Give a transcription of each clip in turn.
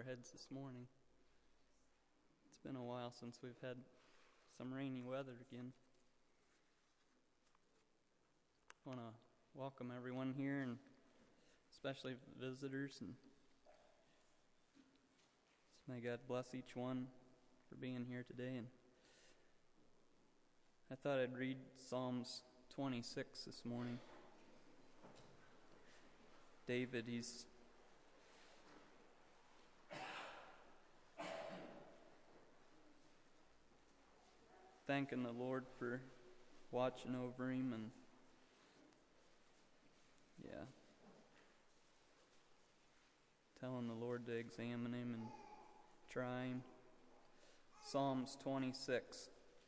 our heads this morning. It's been a while since we've had some rainy weather again. I want to welcome everyone here, and especially visitors, and may God bless each one for being here today. And I thought I'd read Psalms 26 this morning. David, he's thanking the Lord for watching over him, and telling the Lord to examine him and try him. Psalms 26.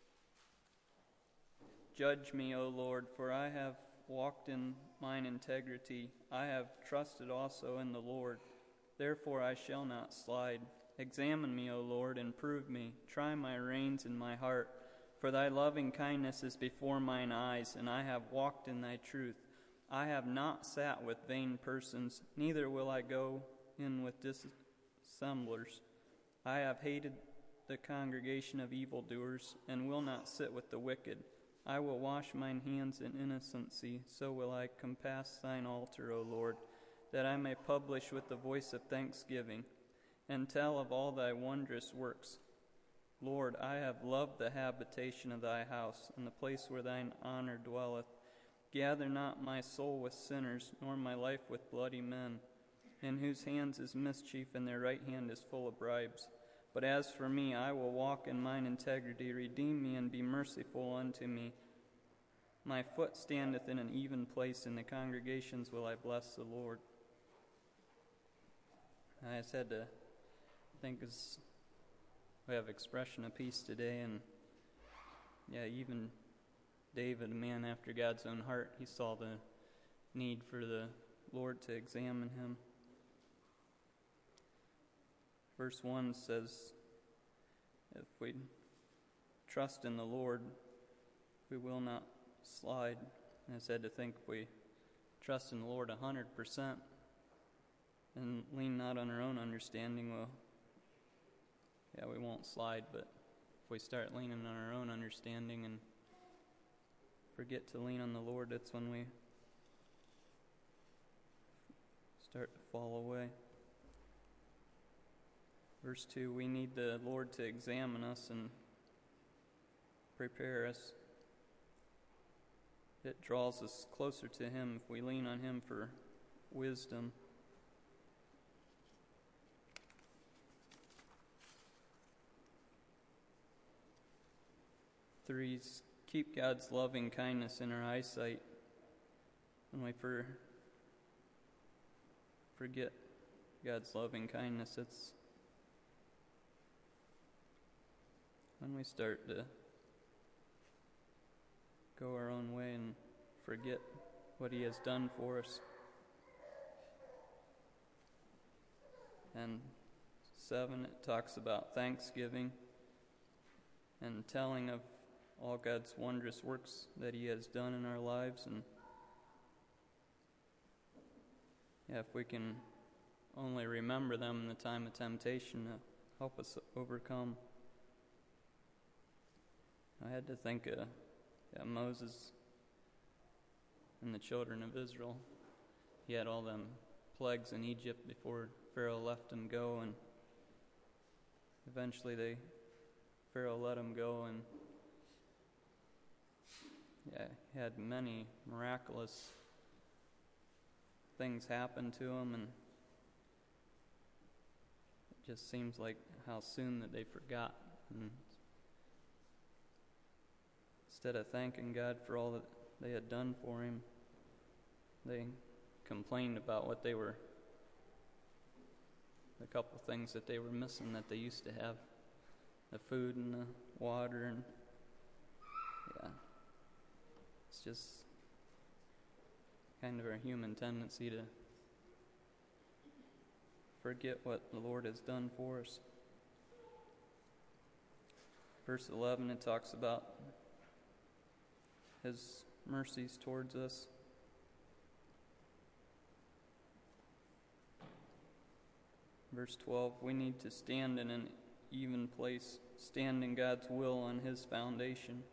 Judge me, O Lord, for I have walked in mine integrity. I have trusted also in the Lord. Therefore I shall not slide. Examine me, O Lord, and prove me. Try my reins and my heart. For thy loving kindness is before mine eyes, and I have walked in thy truth. I have not sat with vain persons, neither will I go in with dissemblers. I have hated the congregation of evildoers, and will not sit with the wicked. I will wash mine hands in innocency, so will I compass thine altar, O Lord, that I may publish with the voice of thanksgiving, and tell of all thy wondrous works. Lord, I have loved the habitation of thy house, and the place where thine honor dwelleth. Gather not my soul with sinners, nor my life with bloody men, in whose hands is mischief, and their right hand is full of bribes. But as for me, I will walk in mine integrity. Redeem me, and be merciful unto me. My foot standeth in an even place, in the congregations will I bless the Lord. I just had to think, as we have expression of peace today, and even David, a man after God's own heart, he saw the need for the Lord to examine him. Verse 1 says, if we trust in the Lord, we will not slide. And I said to think, if we trust in the Lord 100% and lean not on our own understanding, we won't slide. But if we start leaning on our own understanding and forget to lean on the Lord, that's when we start to fall away. Verse 2, we need the Lord to examine us and prepare us. It draws us closer to Him if we lean on Him for wisdom. 3, keep God's loving kindness in our eyesight. When we forget God's loving kindness, it's when we start to go our own way and forget what He has done for us. And 7, it talks about thanksgiving and telling of all God's wondrous works that He has done in our lives. And if we can only remember them in the time of temptation to help us overcome. I had to think of Moses and the children of Israel. He had all them plagues in Egypt before Pharaoh let him go, and eventually Pharaoh let him go, and he had many miraculous things happen to him, and it just seems like how soon that they forgot. And instead of thanking God for all that they had done for him, they complained about the couple things that they were missing that they used to have, the food and the water, and it's just kind of our human tendency to forget what the Lord has done for us. Verse 11, it talks about His mercies towards us. Verse 12, we need to stand in an even place, stand in God's will on His foundation.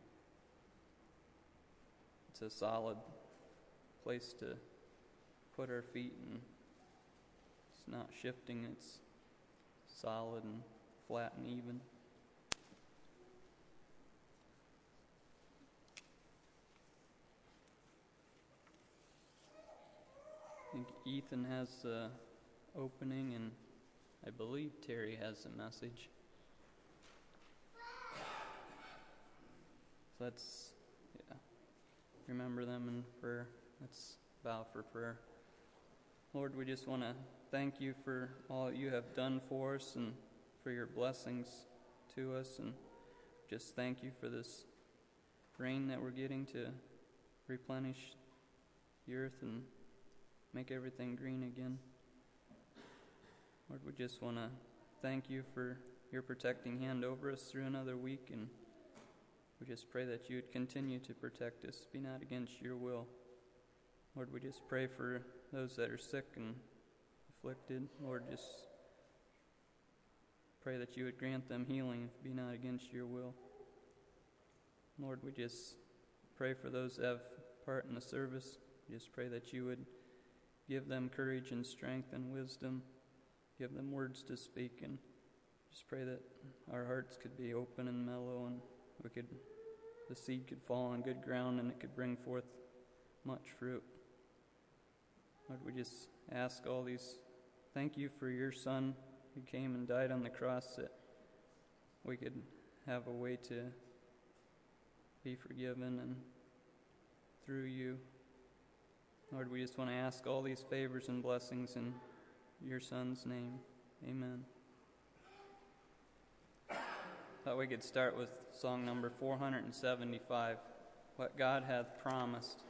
It's a solid place to put our feet, and it's not shifting, it's solid and flat and even. I think Ethan has the opening, and I believe Terry has a message. So let's remember them in prayer. Let's bow for prayer. Lord, we just want to thank you for all that you have done for us and for your blessings to us, and just thank you for this rain that we're getting to replenish the earth and make everything green again. Lord, we just want to thank you for your protecting hand over us through another week, and we just pray that you would continue to protect us, be not against your will. Lord, we just pray for those that are sick and afflicted. Lord, just pray that you would grant them healing, be not against your will. Lord, we just pray for those that have part in the service. We just pray that you would give them courage and strength and wisdom. Give them words to speak, and just pray that our hearts could be open and mellow, and the seed could fall on good ground, and it could bring forth much fruit. Lord, we just ask all these. Thank you for your Son who came and died on the cross, that we could have a way to be forgiven, and through you. Lord, we just want to ask all these favors and blessings in your Son's name. Amen. Thought we could start with song number 475, What God Hath Promised.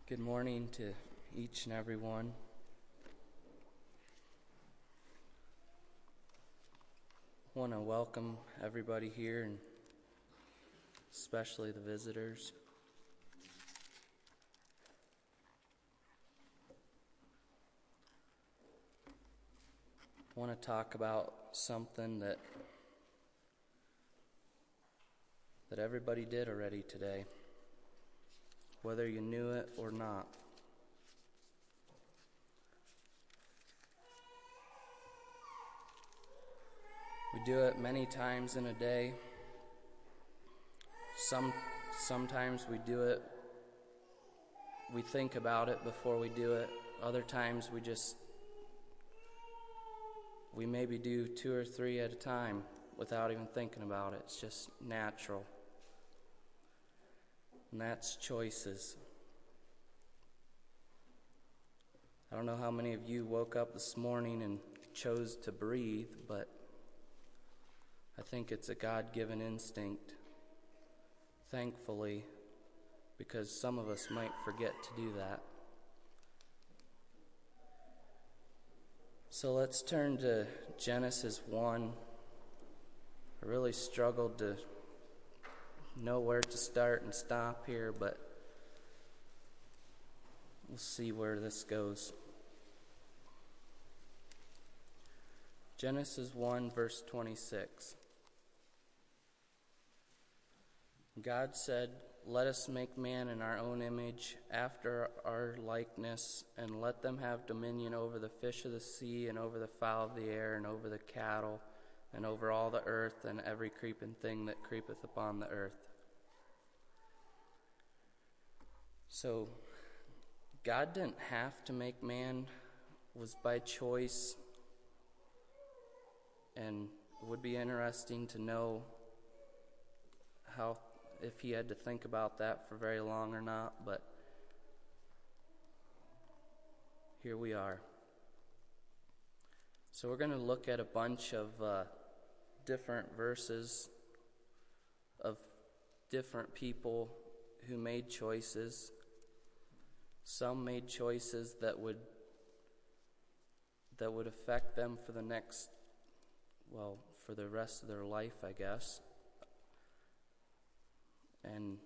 Good morning to each and every one. I want to welcome everybody here, and especially the visitors. I want to talk about something that everybody did already today, whether you knew it or not. We do it many times in a day. Sometimes we do it, we think about it before we do it. Other times we maybe do 2 or 3 at a time without even thinking about it. It's just natural. And that's choices. I don't know how many of you woke up this morning and chose to breathe, but I think it's a God-given instinct, thankfully, because some of us might forget to do that. So let's turn to Genesis 1. I really struggled to know where to start and stop here, but we'll see where this goes. Genesis 1, verse 26. God said, "Let us make man in our own image, after our likeness, and let them have dominion over the fish of the sea, and over the fowl of the air, and over the cattle, and over all the earth, and every creeping thing that creepeth upon the earth." So, God didn't have to make man, it was by choice, and it would be interesting to know if he had to think about that for very long or not, but here we are. So we're going to look at a bunch of different verses of different people who made choices. Some made choices that would affect them for for the rest of their life, I guess. And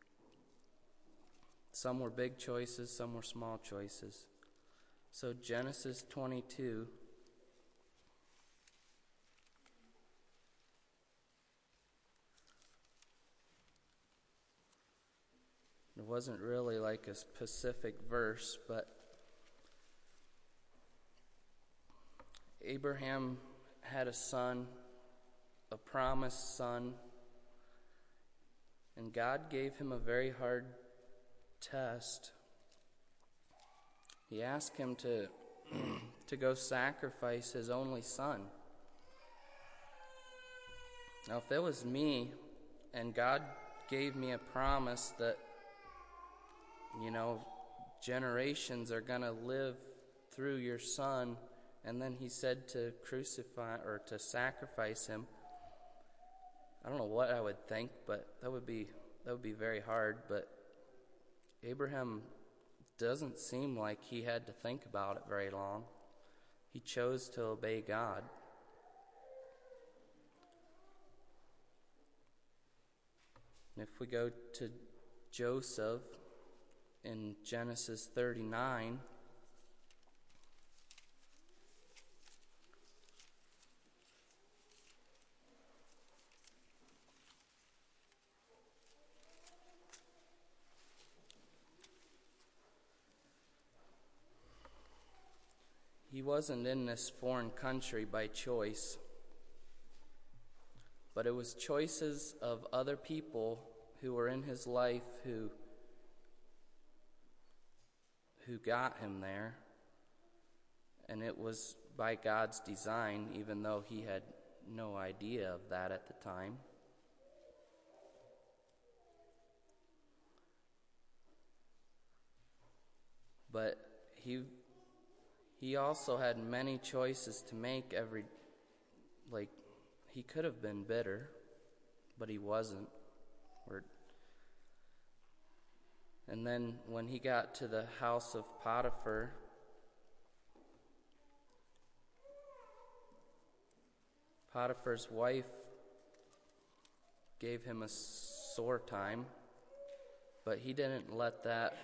some were big choices, some were small choices. So Genesis 22. It wasn't really like a specific verse, but Abraham had a son, a promised son, and God gave him a very hard test. He asked him to go sacrifice his only son. Now, if it was me and God gave me a promise that, generations are going to live through your son, and then he said to crucify or to sacrifice him, I don't know what I would think, but that would be very hard. But Abraham doesn't seem like he had to think about it very long. He chose to obey God. And if we go to Joseph in Genesis 39, he wasn't in this foreign country by choice, but it was choices of other people who were in his life who got him there, and it was by God's design, even though he had no idea of that at the time. But he also had many choices to make. He could have been bitter, but he wasn't. And then when he got to the house of Potiphar, Potiphar's wife gave him a sore time, but he didn't let that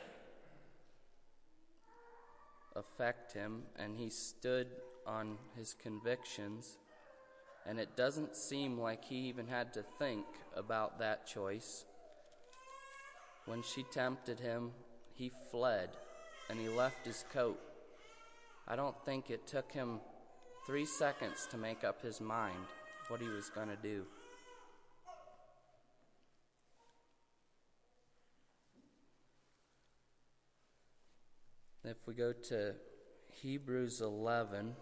affect him, and he stood on his convictions. And it doesn't seem like he even had to think about that choice. When she tempted him, he fled, and he left his coat. I don't think it took him 3 seconds to make up his mind what he was going to do. If we go to Hebrews 11,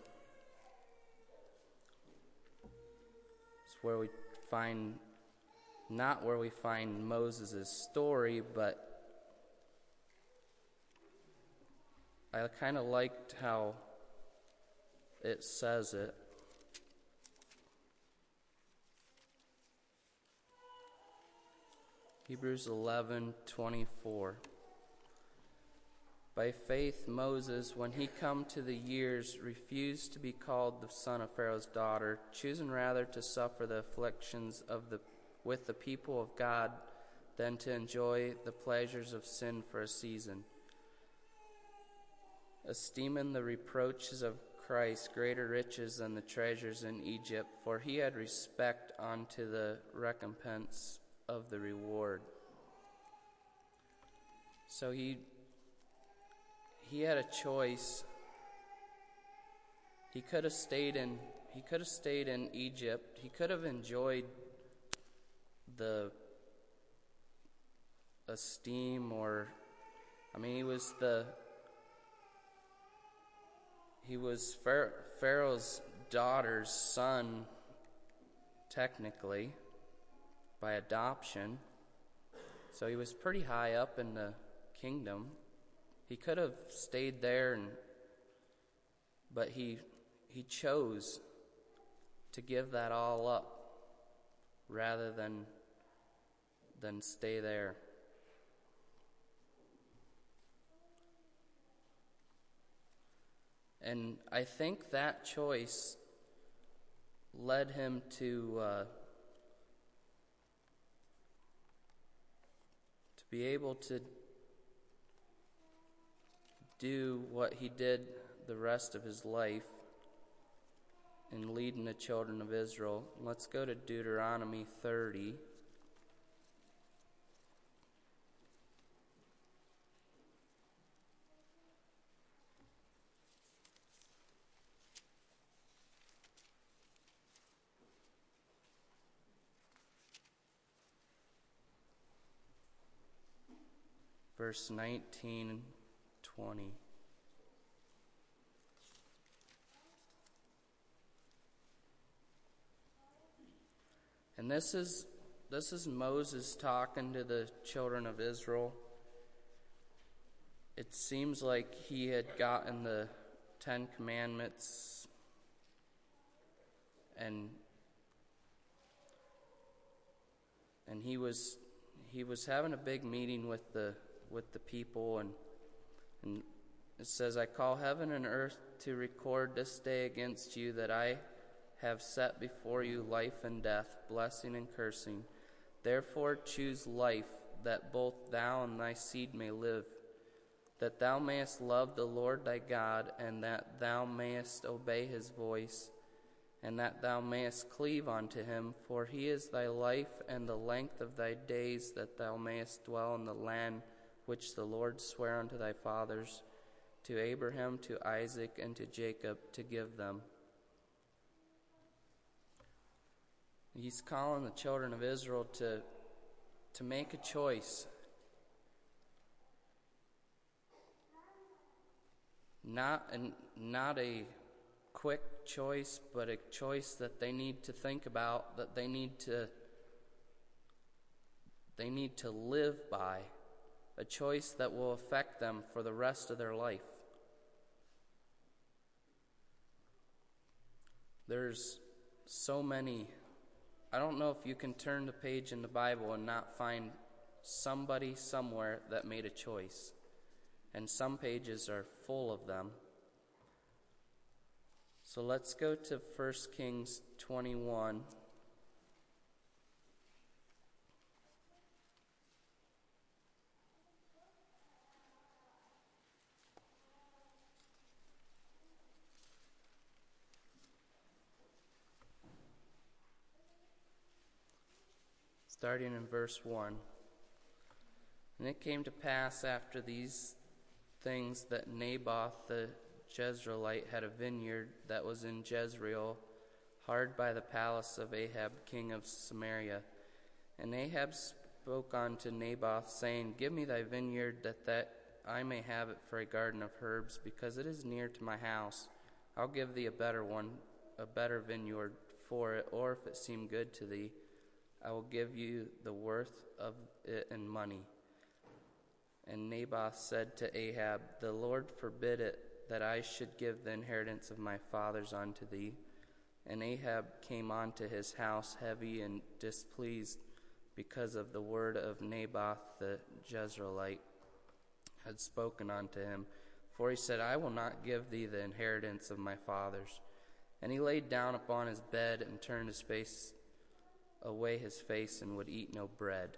it's where we find, not where we find Moses' story, but I kind of liked how it says it. Hebrews 11:24. By faith Moses, when he come to the years, refused to be called the son of Pharaoh's daughter, choosing rather to suffer the afflictions with the people of God than to enjoy the pleasures of sin for a season, esteeming the reproaches of Christ greater riches than the treasures in Egypt, for he had respect unto the recompense of the reward. So he had a choice. He could have stayed in Egypt. He could have enjoyed the esteem, he was Pharaoh's daughter's son, technically, by adoption. So he was pretty high up in the kingdom. He could have stayed there, but he chose to give that all up rather than stay there. And I think that choice led him to be able to do what he did the rest of his life in leading the children of Israel. Let's go to Deuteronomy 30. Verse 19 and 20. And this is Moses talking to the children of Israel. It seems like he had gotten the 10 Commandments and he was having a big meeting with the people, and it says, I call heaven and earth to record this day against you that I have set before you life and death, blessing and cursing. Therefore choose life, that both thou and thy seed may live, that thou mayest love the Lord thy God, and that thou mayest obey his voice, and that thou mayest cleave unto him, for he is thy life and the length of thy days, that thou mayest dwell in the land which the Lord sware unto thy fathers, to Abraham, to Isaac, and to Jacob, to give them. He's calling the children of Israel to make a choice. Not a quick choice, but a choice that they need to think about, that they need to live by. A choice that will affect them for the rest of their life. There's so many. I don't know if you can turn the page in the Bible and not find somebody somewhere that made a choice. And some pages are full of them. So let's go to 1 Kings 21. Starting in verse 1. And it came to pass after these things that Naboth the Jezreelite had a vineyard that was in Jezreel, hard by the palace of Ahab king of Samaria. And Ahab spoke unto Naboth, saying, Give me thy vineyard, that I may have it for a garden of herbs, because it is near to my house. I'll give thee a better one, a better vineyard for it, or if it seem good to thee, I will give you the worth of it in money. And Naboth said to Ahab, The Lord forbid it, that I should give the inheritance of my fathers unto thee. And Ahab came unto his house heavy and displeased, because of the word of Naboth the Jezreelite had spoken unto him. For he said, I will not give thee the inheritance of my fathers. And he laid down upon his bed and turned his face away and would eat no bread.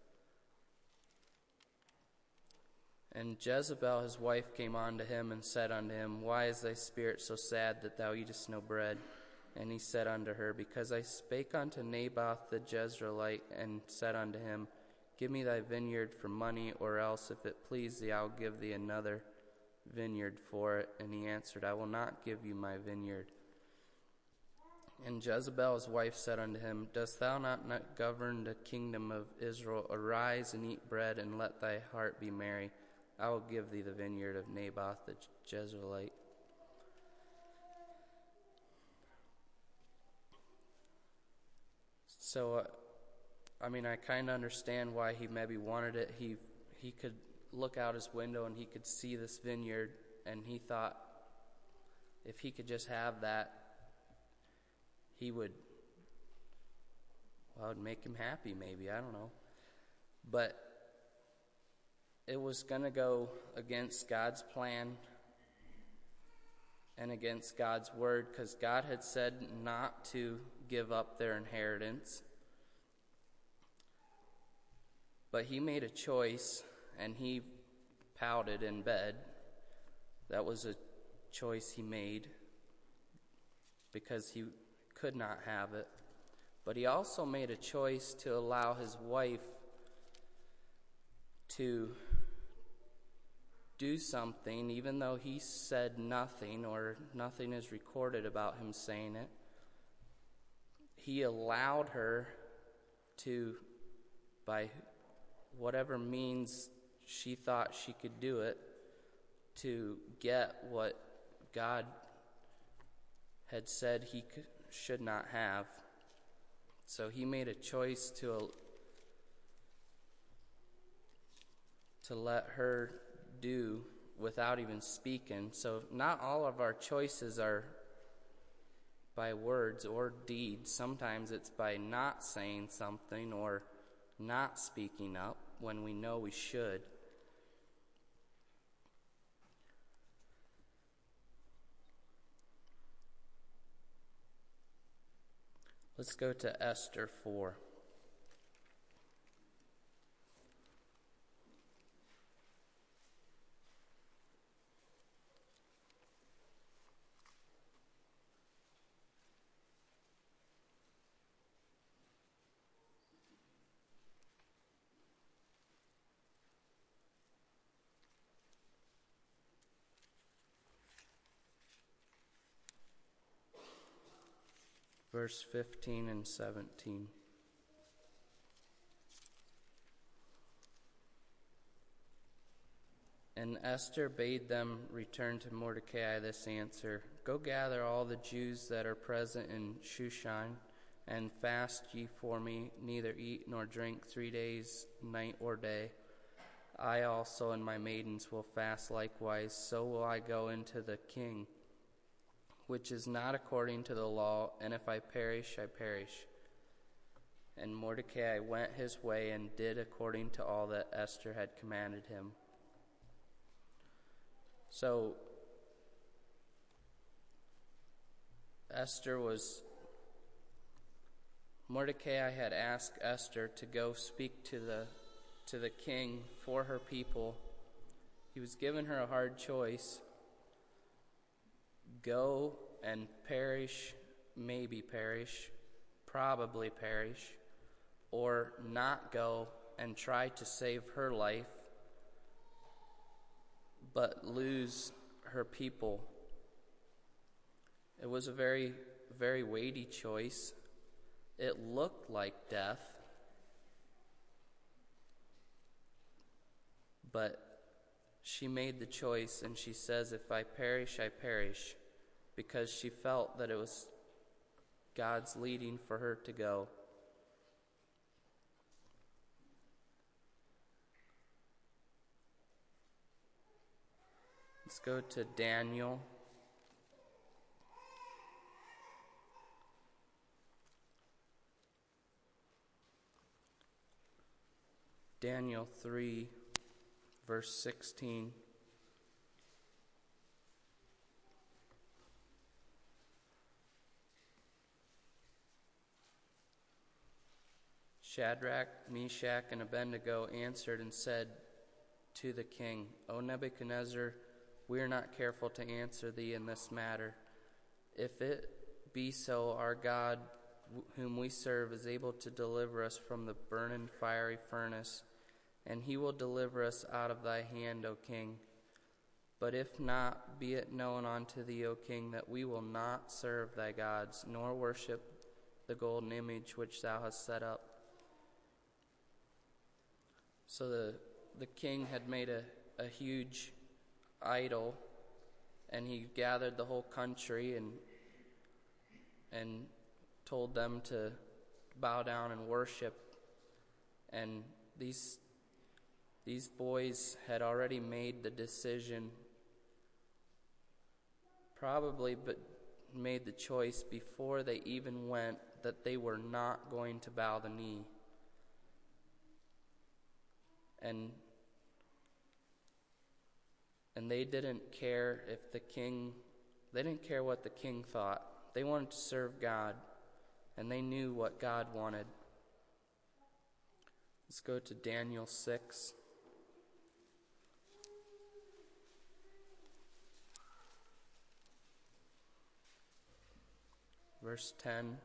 And Jezebel his wife came unto him and said unto him, Why is thy spirit so sad that thou eatest no bread? And he said unto her, Because I spake unto Naboth the Jezreelite, and said unto him, Give me thy vineyard for money, or else, if it please thee, I will give thee another vineyard for it. And he answered, I will not give you my vineyard. And Jezebel his wife said unto him, Dost thou not govern the kingdom of Israel? Arise and eat bread, and let thy heart be merry. I will give thee the vineyard of Naboth the Jezreelite. So, I kind of understand why he maybe wanted it. He could look out his window and he could see this vineyard, and he thought if he could just have that, it would make him happy maybe, I don't know. But it was going to go against God's plan and against God's word, because God had said not to give up their inheritance. But he made a choice, and he pouted in bed. That was a choice he made because he could not have it. But he also made a choice to allow his wife to do something, even though he said nothing, or nothing is recorded about him saying it. He allowed her to, by whatever means she thought she could do it, to get what God had said he should not have. So he made a choice to let her do without even speaking. So not all of our choices are by words or deeds. Sometimes it's by not saying something or not speaking up when we know we should. Let's go to Esther 4. Verse 15 and 17. And Esther bade them return to Mordecai this answer, Go gather all the Jews that are present in Shushan, and fast ye for me, neither eat nor drink 3 days, night or day. I also and my maidens will fast likewise, so will I go into the king, which is not according to the law, and if I perish, I perish. And Mordecai went his way and did according to all that Esther had commanded him. So Mordecai had asked Esther to go speak to the king for her people. He was giving her a hard choice. Go and perish, maybe perish, probably perish, or not go and try to save her life, but lose her people. It was a very, very weighty choice. It looked like death, but she made the choice, and she says, if I perish, I perish, because she felt that it was God's leading for her to go. Let's go to Daniel. Daniel 3, verse 16. Shadrach, Meshach, and Abednego answered and said to the king, O Nebuchadnezzar, we are not careful to answer thee in this matter. If it be so, our God, whom we serve, is able to deliver us from the burning fiery furnace, and he will deliver us out of thy hand, O king. But if not, be it known unto thee, O king, that we will not serve thy gods, nor worship the golden image which thou hast set up. So the king had made a huge idol, and he gathered the whole country and told them to bow down and worship. And these boys had already made the decision, probably, but made the choice before they even went, that they were not going to bow the knee. And they didn't care they didn't care what the king thought. They wanted to serve God, and they knew what God wanted. Let's go to Daniel 6. Verse 10.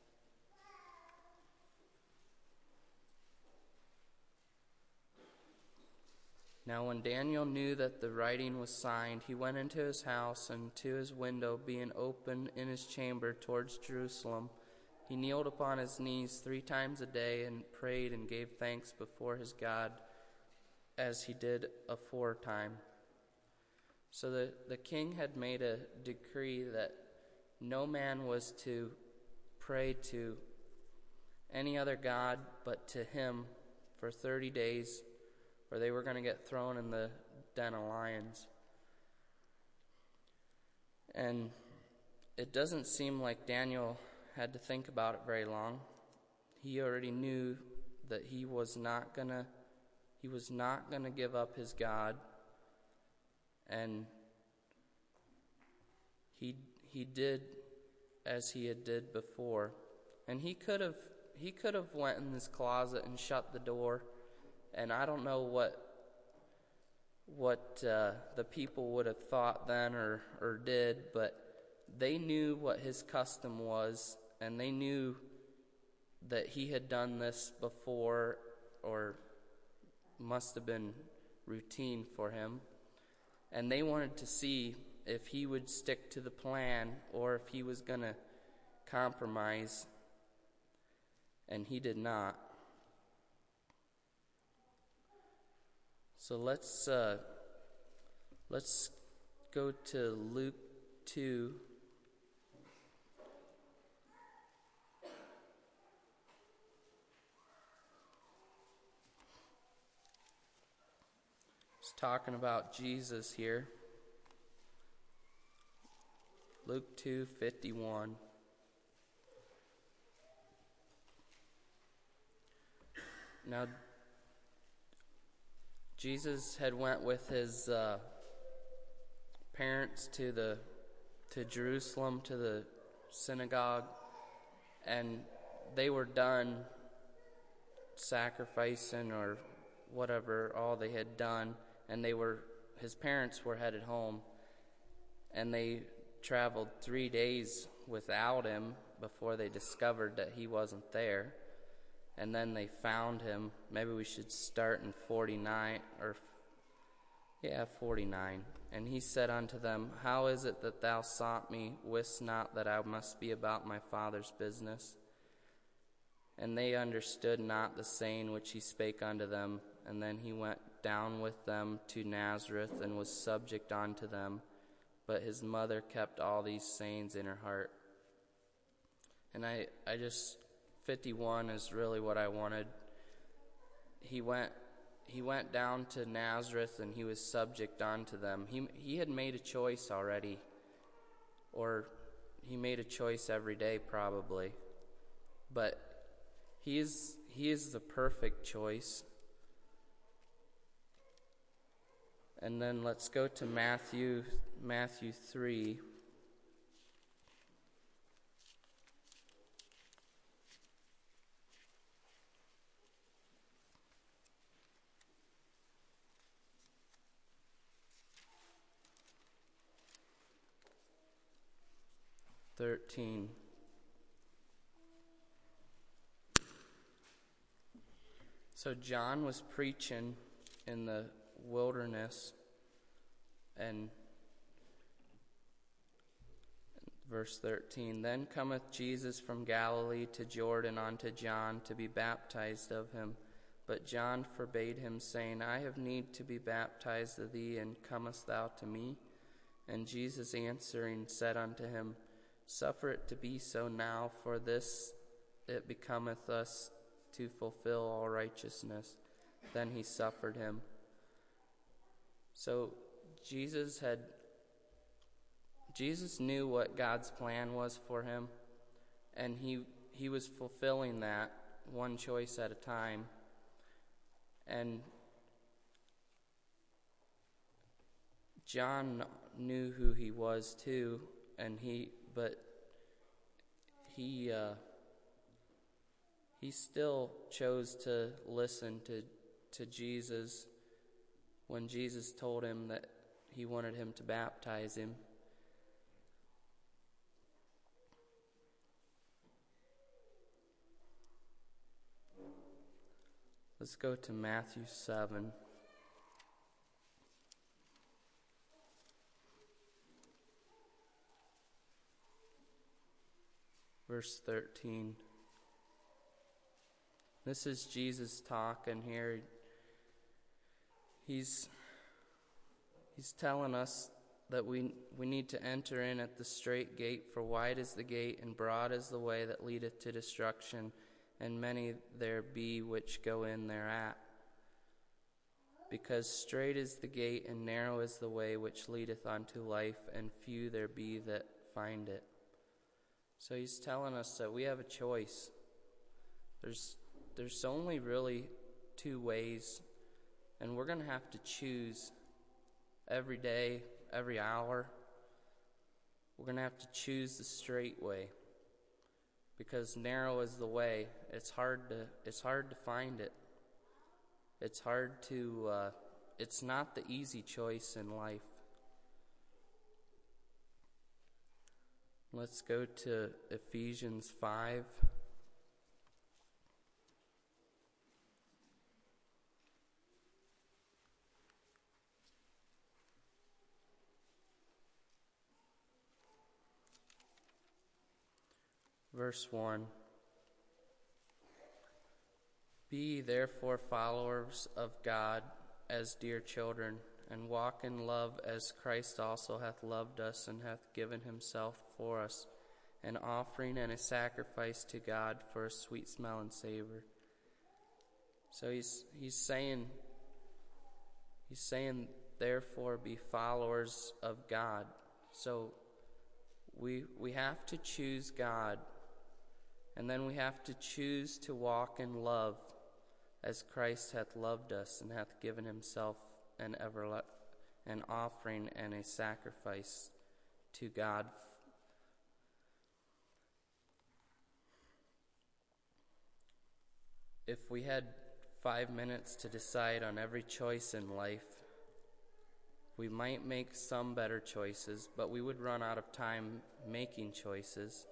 Now when Daniel knew that the writing was signed, he went into his house, and to his window being open in his chamber towards Jerusalem, he kneeled upon his knees 3 times a day and prayed and gave thanks before his God, as he did aforetime. So the king had made a decree that no man was to pray to any other god but to him for 30 days, or they were going to get thrown in the den of lions. And it doesn't seem like Daniel had to think about it very long. He already knew that he was not gonna give up his God, and he did as he had did before. And he could have went in his closet and shut the door. And I don't know what the people would have thought then or did, but they knew what his custom was, and they knew that he had done this before, or must have been routine for him. And they wanted to see if he would stick to the plan or if he was going to compromise, and he did not. So let's go to Luke 2. It's talking about Jesus here. Luke 2:51. Now, Jesus had went with his parents to Jerusalem, to the synagogue, and they were done sacrificing or whatever all they had done, and his parents were headed home, and they traveled 3 days without him before they discovered that he wasn't there. And then they found him. Maybe we should start in 49. And he said unto them, How is it that thou sought me? Wist not that I must be about my Father's business? And they understood not the saying which he spake unto them. And then he went down with them to Nazareth, and was subject unto them. But his mother kept all these sayings in her heart. And I just 51 is really what I wanted. He went down to Nazareth, and he was subject unto them. He had made a choice already, or he made a choice every day probably, but he is the perfect choice. And then let's go to Matthew 3. So John was preaching in the wilderness, and verse 13, Then cometh Jesus from Galilee to Jordan unto John to be baptized of him. But John forbade him, saying, I have need to be baptized of thee, and comest thou to me? And Jesus answering said unto him, Suffer it to be so now, for this it becometh us to fulfill all righteousness. Then he suffered him. So Jesus knew what God's plan was for him, and he was fulfilling that one choice at a time. And John knew who he was too, but he still chose to listen to Jesus when Jesus told him that he wanted him to baptize him. Let's go to Matthew 7. Verse 13. This is Jesus talking here. He's telling us that we need to enter in at the straight gate, for wide is the gate and broad is the way that leadeth to destruction, and many there be which go in thereat. Because strait is the gate and narrow is the way which leadeth unto life, and few there be that find it. So he's telling us that we have a choice. There's only really two ways, and we're going to have to choose every day, every hour. We're going to have to choose the straight way, because narrow is the way. It's hard to find it. It's not the easy choice in life. Let's go to Ephesians 5. Verse 1. Be ye therefore followers of God as dear children, and walk in love as Christ also hath loved us, and hath given himself for us, an offering and a sacrifice to God for a sweet smell and savor. So he's saying, therefore be followers of God. So we have to choose God, and then we have to choose to walk in love. as Christ hath loved us, and hath given himself an offering and a sacrifice to God. If we had 5 minutes to decide on every choice in life, we might make some better choices, but we would run out of time making choices.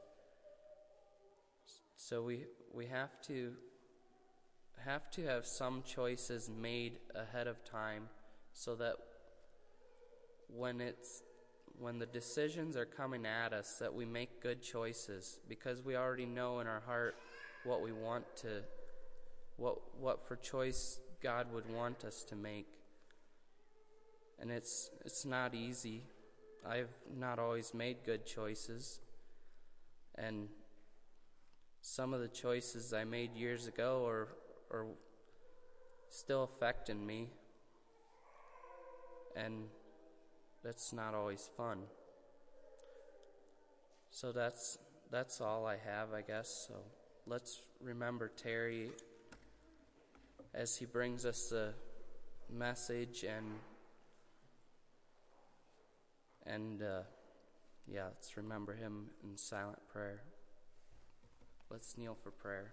So we have to have some choices made ahead of time, so that when the decisions are coming at us, that we make good choices, because we already know in our heart what we want to, what for choice God would want us to make. And it's not easy. I've not always made good choices, and some of the choices I made years ago are still affecting me, and that's not always fun. So that's all I have, I guess. So let's remember Terry as he brings us the message, and let's remember him in silent prayer. Let's kneel for prayer.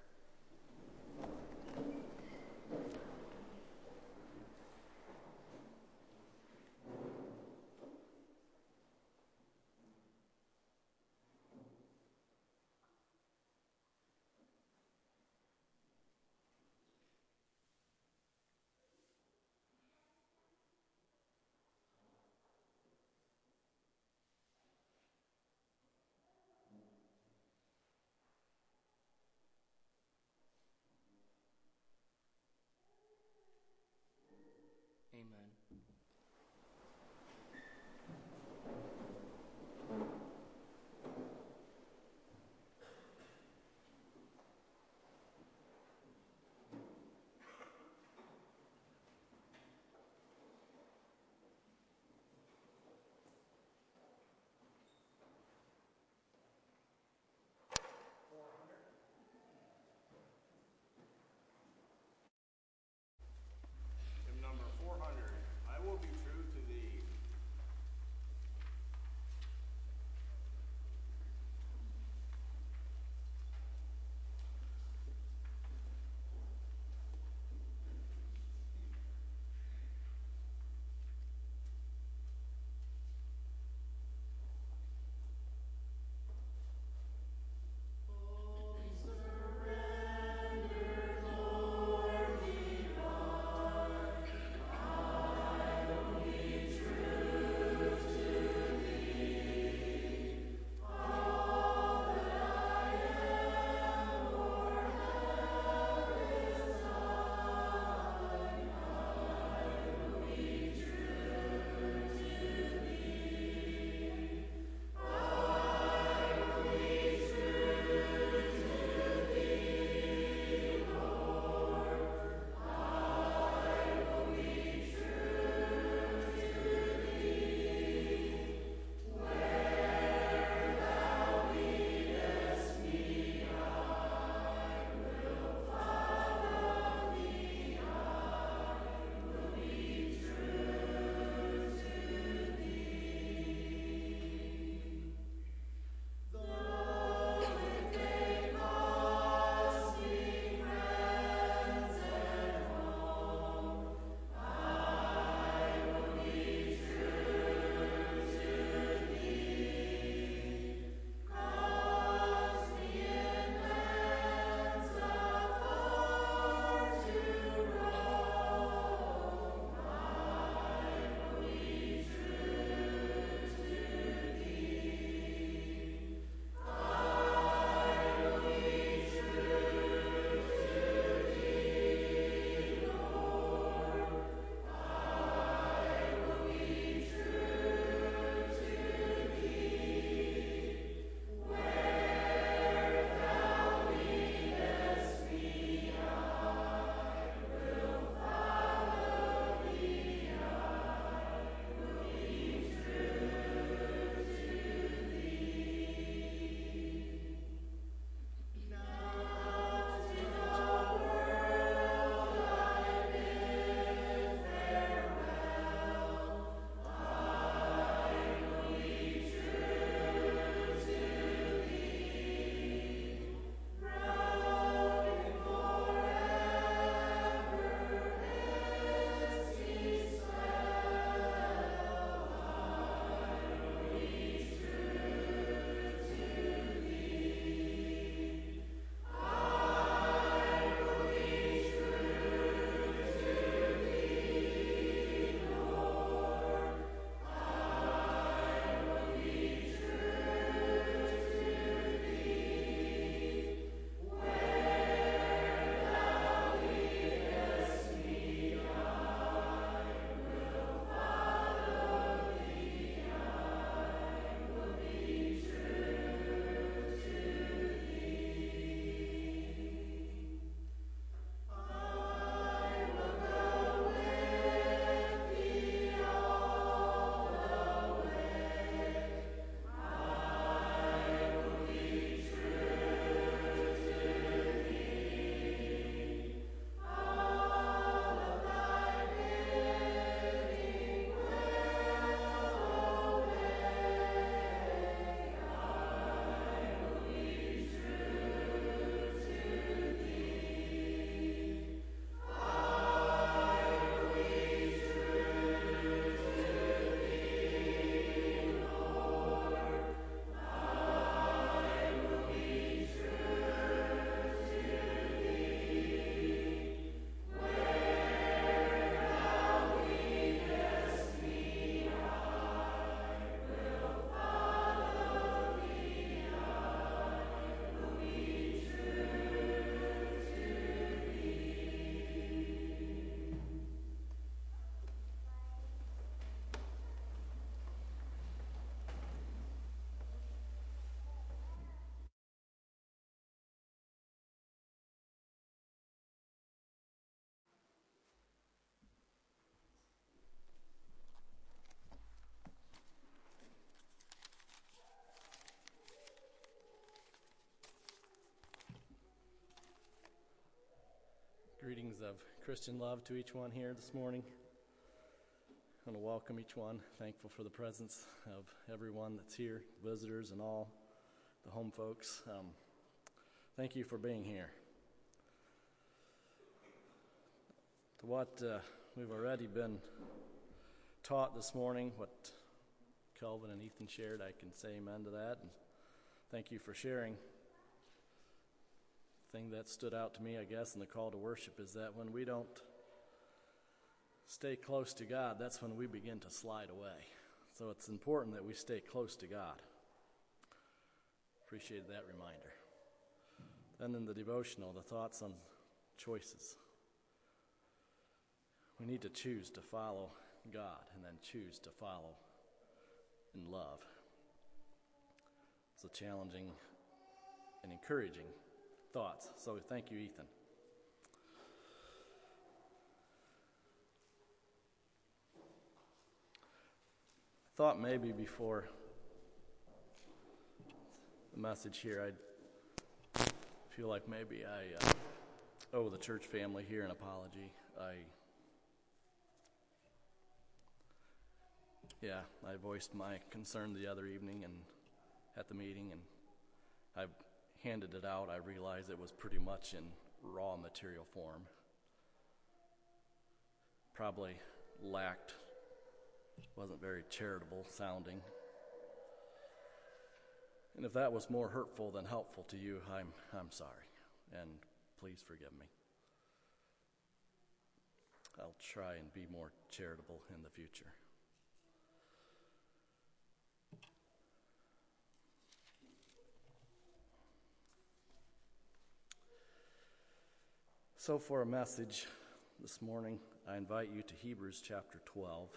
Greetings of Christian love to each one here this morning. I want to welcome each one. Thankful for the presence of everyone that's here, visitors and all the home folks. Thank you for being here. To what we've already been taught this morning, what Kelvin and Ethan shared, I can say amen to that. And thank you for sharing. The thing that stood out to me, I guess, in the call to worship is that when we don't stay close to God, that's when we begin to slide away. So it's important that we stay close to God. Appreciated that reminder. Then in the devotional, the thoughts on choices. We need to choose to follow God and then choose to follow in love. It's a challenging and encouraging thoughts. So thank you, Ethan. I thought maybe before the message here, I feel like maybe I owe the church family here an apology. I voiced my concern the other evening and at the meeting, and I handed it out. I realized it was pretty much in raw material form. Probably wasn't very charitable sounding. And if that was more hurtful than helpful to you, I'm sorry, and please forgive me. I'll try and be more charitable in the future. So for a message this morning, I invite you to Hebrews chapter 12.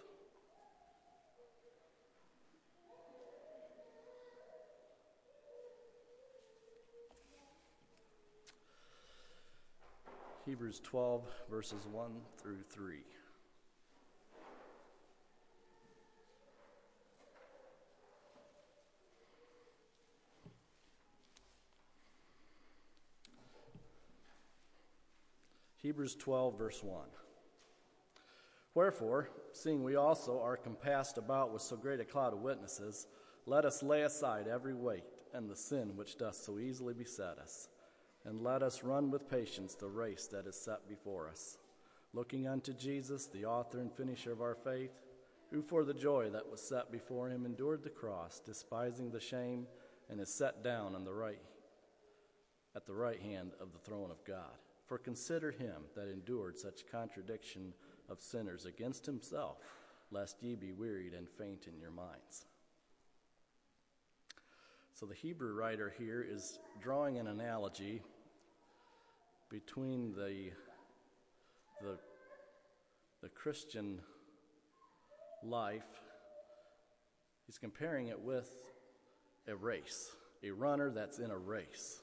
Hebrews 12, verses 1 through 3. Hebrews 12, verse 1. Wherefore, seeing we also are compassed about with so great a cloud of witnesses, let us lay aside every weight and the sin which doth so easily beset us, and let us run with patience the race that is set before us, looking unto Jesus, the author and finisher of our faith, who for the joy that was set before him endured the cross, despising the shame, and is set down at the right hand of the throne of God. For consider him that endured such contradiction of sinners against himself, lest ye be wearied and faint in your minds. So the Hebrew writer here is drawing an analogy between the Christian life. He's comparing it with a race, a runner that's in a race.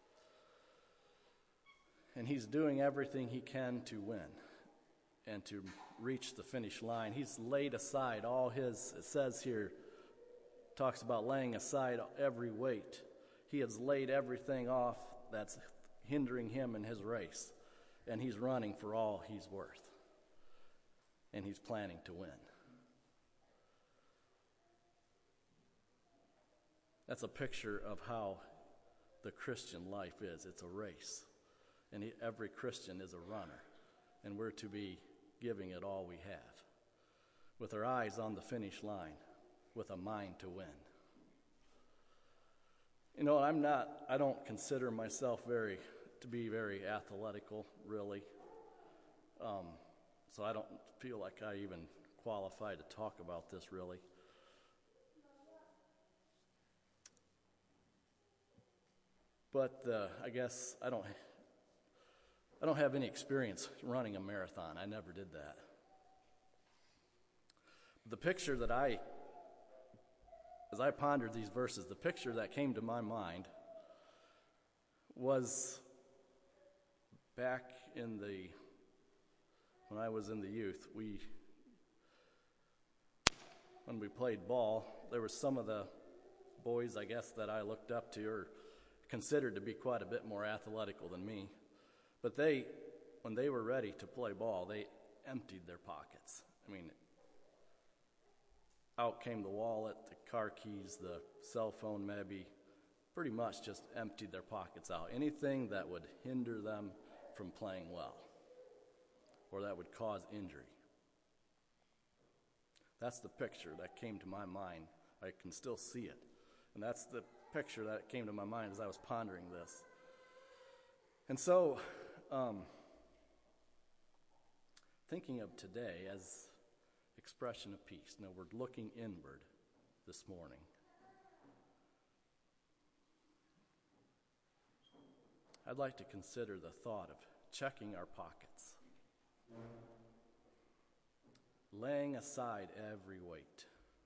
And he's doing everything he can to win and to reach the finish line. He's laid aside it says here, talks about laying aside every weight. He has laid everything off that's hindering him in his race. And he's running for all he's worth. And he's planning to win. That's a picture of how the Christian life is. It's a race. And every Christian is a runner, and we're to be giving it all we have, with our eyes on the finish line, with a mind to win. You know, I don't consider myself to be very athletical, really. So I don't feel like I even qualify to talk about this, really. But I guess I don't have any experience running a marathon. I never did that. The picture that as I pondered these verses, the picture that came to my mind was back when I was in the youth. When we played ball, there were some of the boys, I guess, that I looked up to or considered to be quite a bit more athletical than me. But they when they were ready to play ball, they emptied their pockets. I mean, out came the wallet, the car keys, the cell phone maybe, pretty much just emptied their pockets out. Anything that would hinder them from playing well or that would cause injury. That's the picture that came to my mind. I can still see it. And that's the picture that came to my mind as I was pondering this. And so, thinking of today as expression of peace. Now, we're looking inward this morning. I'd like to consider the thought of checking our pockets, laying aside every weight.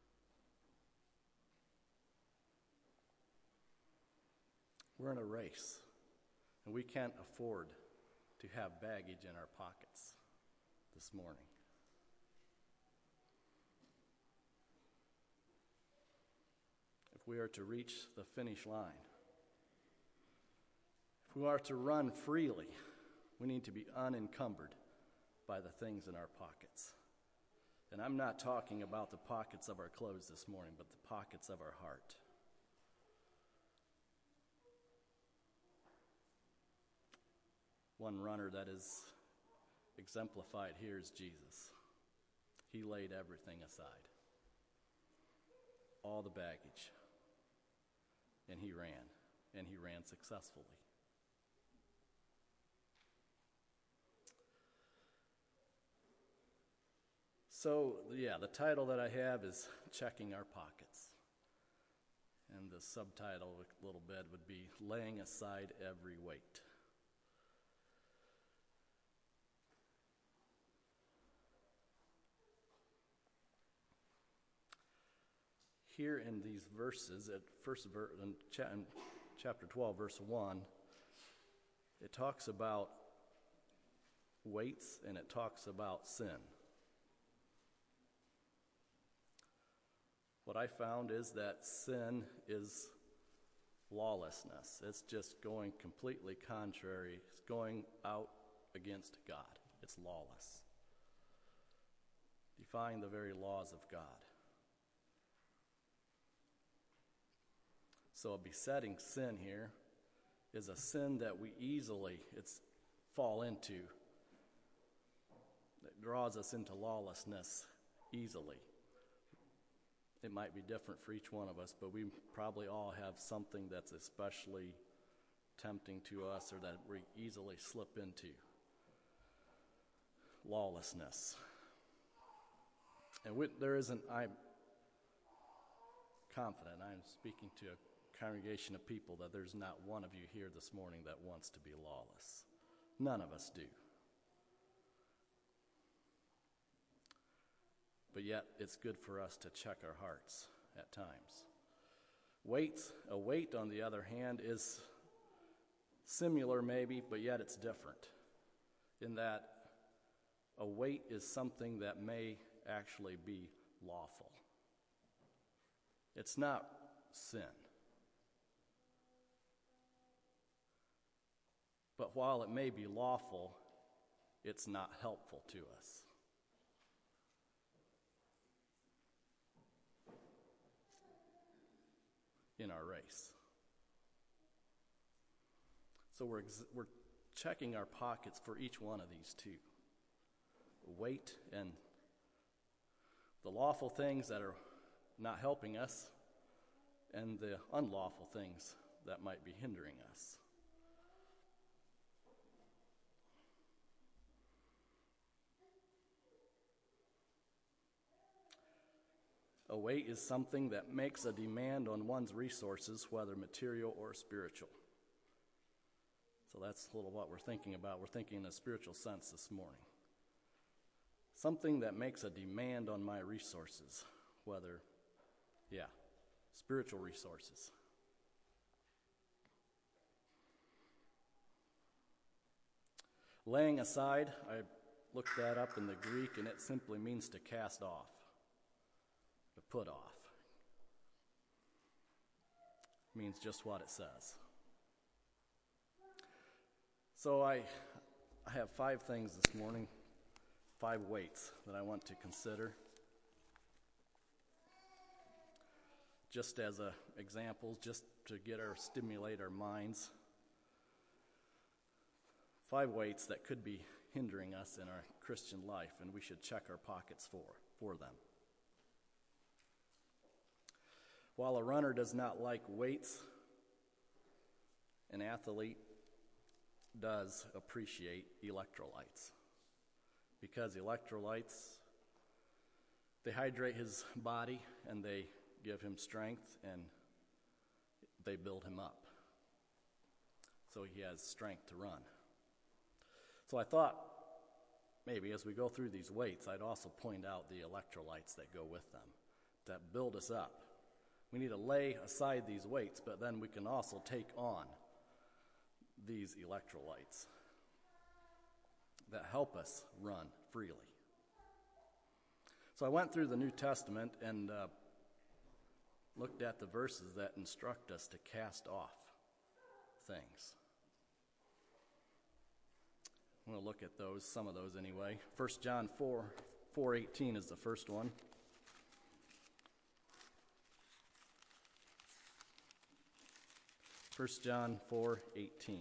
We're in a race, and we can't afford to have baggage in our pockets this morning. If we are to reach the finish line, if we are to run freely, we need to be unencumbered by the things in our pockets. And I'm not talking about the pockets of our clothes this morning, but the pockets of our heart. One runner that is exemplified here is Jesus. He laid everything aside, all the baggage, and he ran successfully. So, the title that I have is Checking Our Pockets. And the subtitle a little bit would be Laying Aside Every Weight. Here in these verses, in chapter 12, verse 1, it talks about weights and it talks about sin. What I found is that sin is lawlessness. It's just going completely contrary. It's going out against God. It's lawless, defying the very laws of God. So a besetting sin here is a sin that we easily fall into, that draws us into lawlessness easily. It might be different for each one of us, but we probably all have something that's especially tempting to us or that we easily slip into. Lawlessness. And I'm confident, I'm speaking to a congregation of people, that there's not one of you here this morning that wants to be lawless. None of us do. But yet, it's good for us to check our hearts at times. A weight, on the other hand, is similar maybe, but yet it's different. In that a weight is something that may actually be lawful. It's not sin. But while it may be lawful, it's not helpful to us. In our race. So we're checking our pockets for each one of these two. Weight and the lawful things that are not helping us, and the unlawful things that might be hindering us. A weight is something that makes a demand on one's resources, whether material or spiritual. So that's a little what we're thinking about. We're thinking in a spiritual sense this morning. Something that makes a demand on my resources, spiritual resources. Laying aside, I looked that up in the Greek, and it simply means to cast off. To put off. Means just what it says. So I I have 5 things this morning, 5 weights that I want to consider. Just as examples, just to stimulate our minds. 5 weights that could be hindering us in our Christian life, and we should check our pockets for them. While a runner does not like weights, an athlete does appreciate electrolytes, because electrolytes, they hydrate his body and they give him strength and they build him up so he has strength to run. So I thought maybe as we go through these weights, I'd also point out the electrolytes that go with them, that build us up. We need to lay aside these weights, but then we can also take on these electrolytes that help us run freely. So I went through the New Testament and looked at the verses that instruct us to cast off things. I'm going to look at those, some of those anyway. 1 John 4:18 is the first one. First John 4:18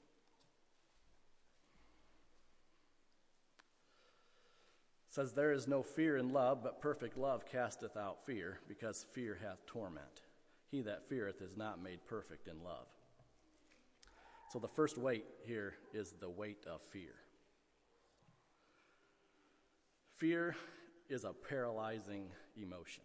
says, "There is no fear in love, but perfect love casteth out fear, because fear hath torment. He that feareth is not made perfect in love." So the first weight here is the weight of fear. Fear is a paralyzing emotion.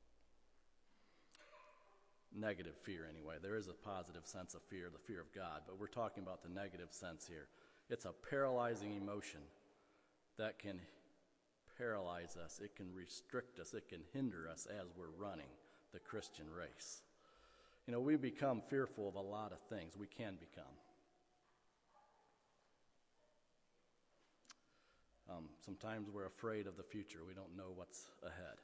Negative fear anyway. There is a positive sense of fear, the fear of God, but we're talking about the negative sense here. It's a paralyzing emotion that can paralyze us. It can restrict us. It can hinder us as we're running the Christian race. You know, we become fearful of a lot of things. We can become. Sometimes we're afraid of the future. We don't know what's ahead.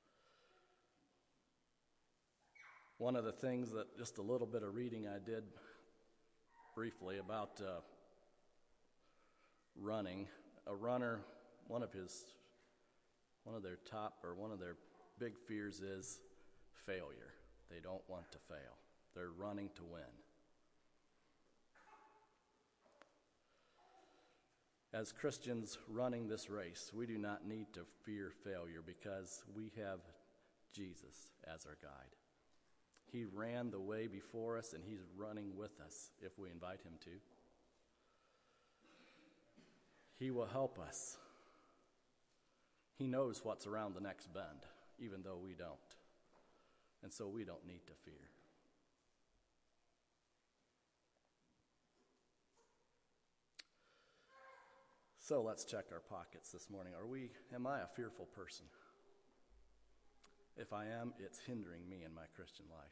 One of the things that just a little bit of reading I did briefly about running, a runner, one of their big fears is failure. They don't want to fail. They're running to win. As Christians running this race, we do not need to fear failure because we have Jesus as our guide. He ran the way before us, and he's running with us if we invite him to. He will help us. He knows what's around the next bend, even though we don't. And so we don't need to fear. So let's check our pockets this morning. Am I a fearful person? If I am, it's hindering me in my Christian life.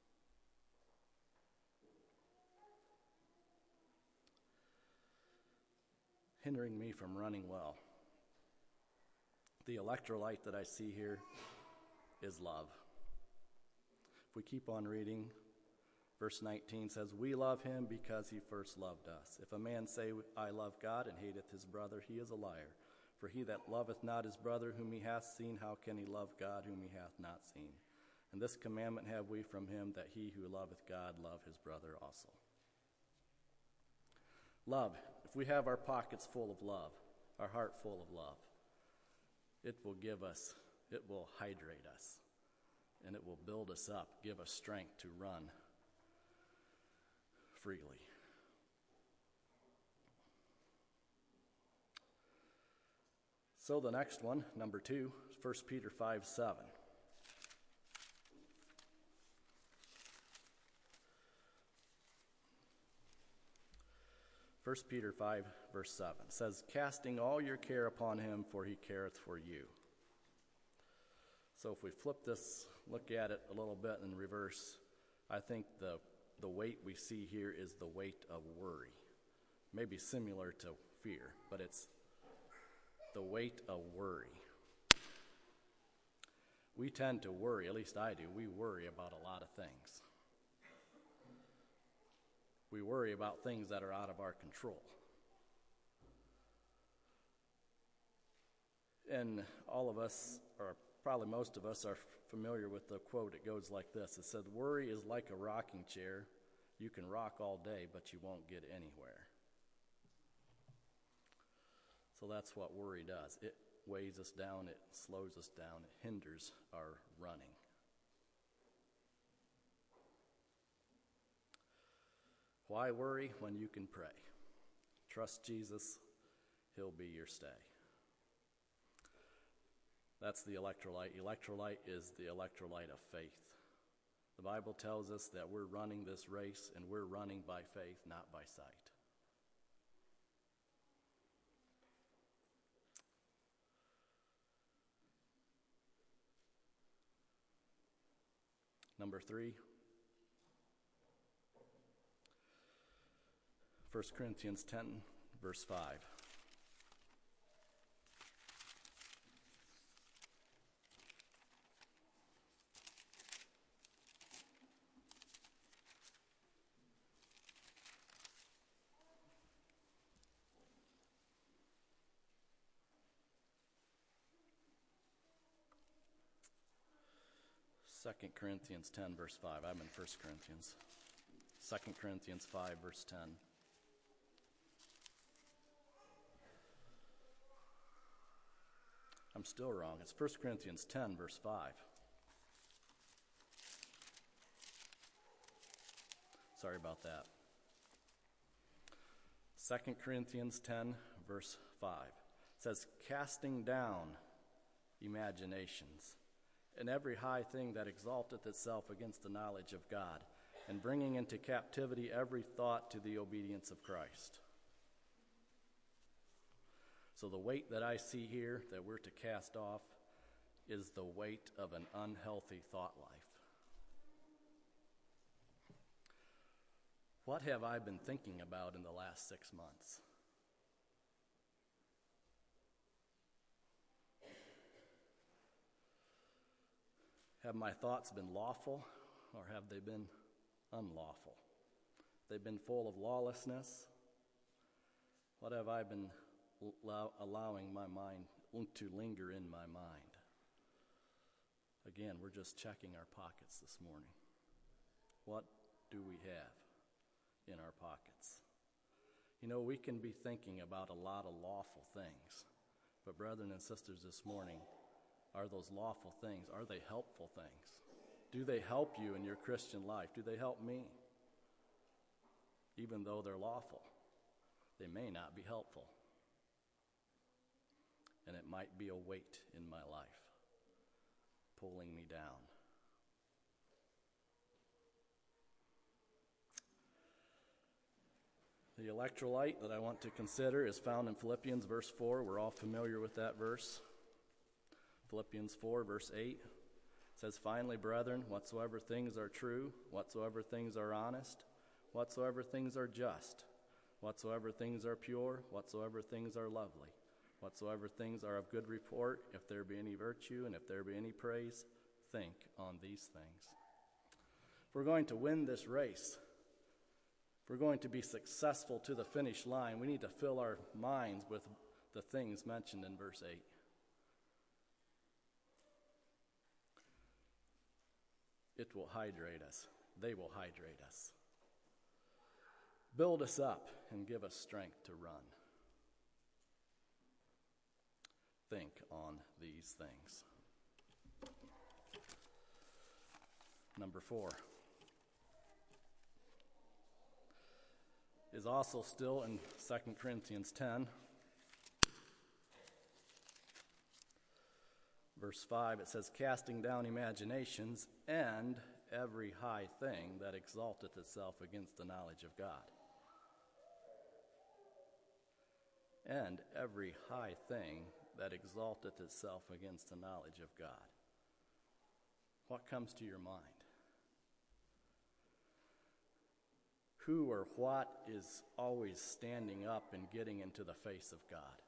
Hindering me from running well. The electrolyte that I see here is love. If we keep on reading, verse 19 says, "We love him because he first loved us. If a man say, I love God, and hateth his brother, he is a liar. For he that loveth not his brother whom he hath seen, how can he love God whom he hath not seen? And this commandment have we from him, that he who loveth God love his brother also." Love. If we have our pockets full of love, our heart full of love, it will hydrate us, and it will build us up, give us strength to run freely. So the next one, number 2, 1 Peter 5:7. 1 Peter 5, verse 7 says, "Casting all your care upon him, for he careth for you." So if we flip this, look at it a little bit in reverse, I think the weight we see here is the weight of worry. Maybe similar to fear, but it's the weight of worry. We tend to worry, at least I do, we worry about a lot of things. We worry about things that are out of our control. And all of us, or probably most of us, are familiar with the quote. It goes like this. It said, "Worry is like a rocking chair. You can rock all day, but you won't get anywhere." So that's what worry does. It weighs us down, it slows us down, it hinders our running. Why worry when you can pray? Trust Jesus, he'll be your stay. That's the electrolyte. Electrolyte is the electrolyte of faith. The Bible tells us that we're running this race, and we're running by faith, not by sight. Number 3, 1 Corinthians 10, verse 5. Second Corinthians 10, verse 5. I'm in 1 Corinthians. 2 Corinthians 5, verse 10. I'm still wrong. It's 1 Corinthians 10, verse 5. Sorry about that. 2 Corinthians 10, verse 5. It says, "Casting down imaginations, and every high thing that exalteth itself against the knowledge of God, and bringing into captivity every thought to the obedience of Christ." So the weight that I see here that we're to cast off is the weight of an unhealthy thought life. What have I been thinking about in the last 6 months? Have my thoughts been lawful, or have they been unlawful? They've been full of lawlessness. What have I been allowing my mind to linger in my mind? Again, we're just checking our pockets this morning. What do we have in our pockets? You know, we can be thinking about a lot of lawful things, but brethren and sisters, this morning, are those lawful things, are they helpful things? Do they help you in your Christian life? Do they help me? Even though they're lawful, they may not be helpful. And it might be a weight in my life, pulling me down. The electrolyte that I want to consider is found in Philippians verse 4. We're all familiar with that verse. Philippians 4, verse 8 says, "Finally, brethren, whatsoever things are true, whatsoever things are honest, whatsoever things are just, whatsoever things are pure, whatsoever things are lovely, whatsoever things are of good report, if there be any virtue and if there be any praise, think on these things." If we're going to win this race, if we're going to be successful to the finish line, we need to fill our minds with the things mentioned in verse 8. It will hydrate us. They will hydrate us. Build us up and give us strength to run. Think on these things. Number 4 is also still in 2 Corinthians 10. Verse 5, it says, "Casting down imaginations and every high thing that exalteth itself against the knowledge of God." And every high thing that exalteth itself against the knowledge of God. What comes to your mind? Who or what is always standing up and getting into the face of God?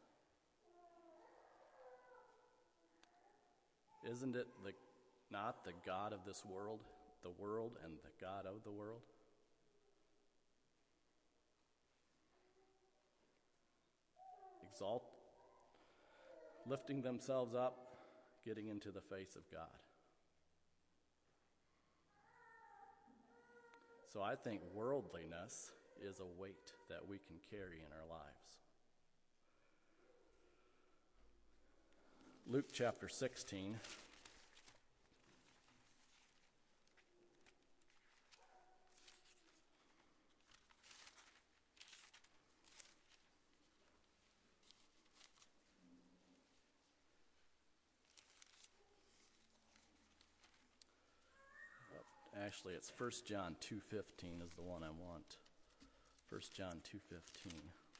Isn't it not the God of this world, the world and the God of the world? lifting themselves up, getting into the face of God. So I think worldliness is a weight that we can carry in our lives. Luke chapter 16. Actually, it's 1 John 2:15 is the one I want. 1 John 2:15.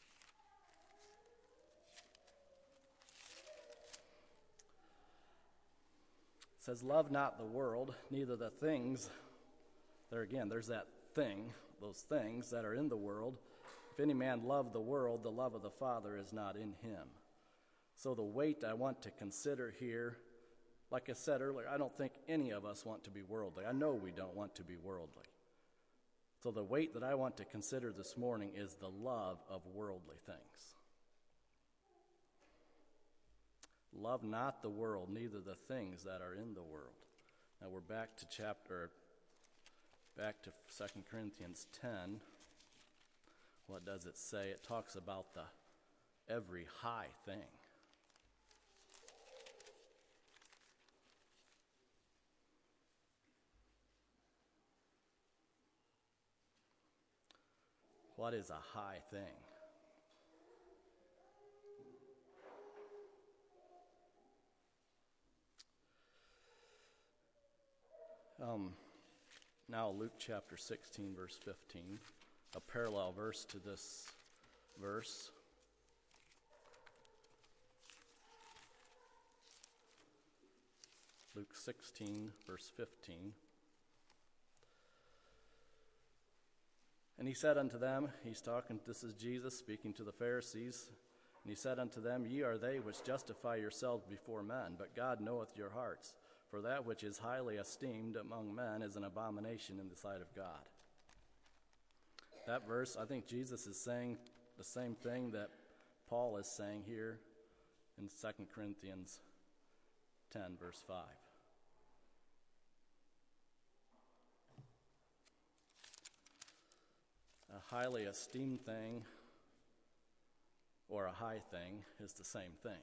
It says, "Love not the world, neither the things," there again, there's that thing, those things that are in the world. "If any man love the world, the love of the Father is not in him." So the weight I want to consider here, like I said earlier, I don't think any of us want to be worldly. I know we don't want to be worldly. So the weight that I want to consider this morning is the love of worldly things. Love not the world, neither the things that are in the world. Now we're back to 2 Corinthians 10. What does it say? It talks about the every high thing. What is a high thing? Now Luke chapter 16, verse 15, a parallel verse to this verse. Luke 16, verse 15. "And he said unto them," he's talking, this is Jesus speaking to the Pharisees, "and he said unto them, Ye are they which justify yourselves before men, but God knoweth your hearts. For that which is highly esteemed among men is an abomination in the sight of God." That verse, I think Jesus is saying the same thing that Paul is saying here in 2 Corinthians 10, verse 5. A highly esteemed thing or a high thing is the same thing.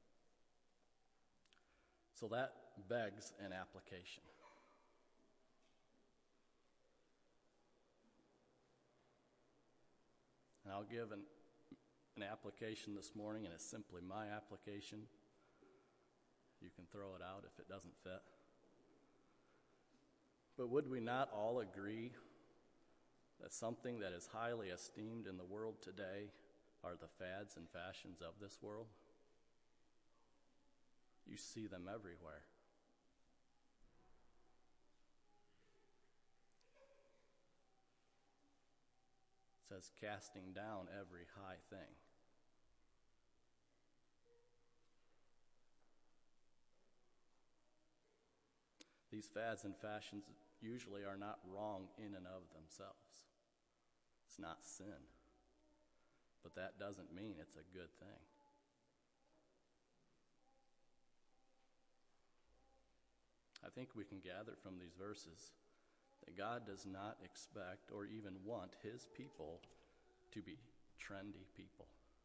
So that begs an application. And I'll give an application this morning, and it's simply my application. You can throw it out if it doesn't fit. But would we not all agree that something that is highly esteemed in the world today are the fads and fashions of this world? You see them everywhere. It says casting down every high thing. These fads and fashions usually are not wrong in and of themselves. It's not sin. But that doesn't mean it's a good thing. I think we can gather from these verses that God does not expect or even want his people to be trendy people.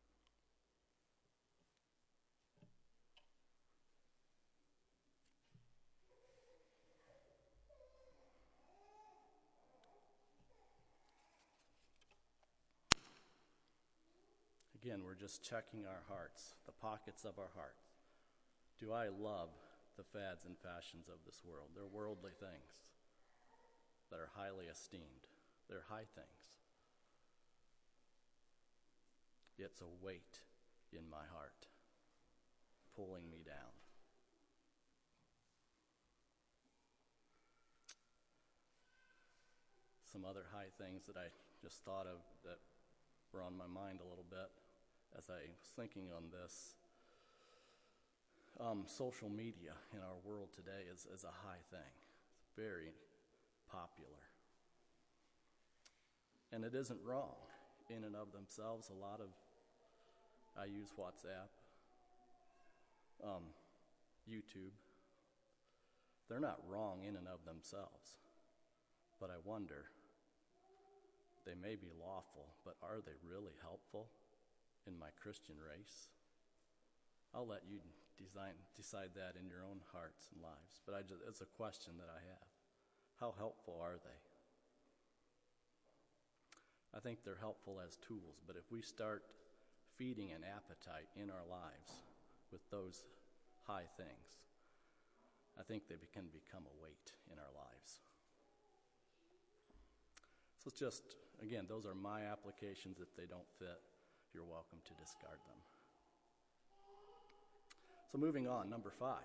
Again, we're just checking our hearts, the pockets of our heart. Do I love the fads and fashions of this world? They're worldly things that are highly esteemed. They're high things. It's a weight in my heart, pulling me down. Some other high things that I just thought of that were on my mind a little bit as I was thinking on this. Social media in our world today is a high thing. It's very popular. And it isn't wrong in and of themselves. I use WhatsApp. YouTube, they're not wrong in and of themselves. But I wonder, they may be lawful, but are they really helpful in my Christian race? I'll let you decide that in your own hearts and lives. But it's a question that I have. How helpful are they? I think they're helpful as tools, but if we start feeding an appetite in our lives with those high things, I think they can become a weight in our lives. So it's just, again, those are my applications. If they don't fit, you're welcome to discard them. So moving on, number 5.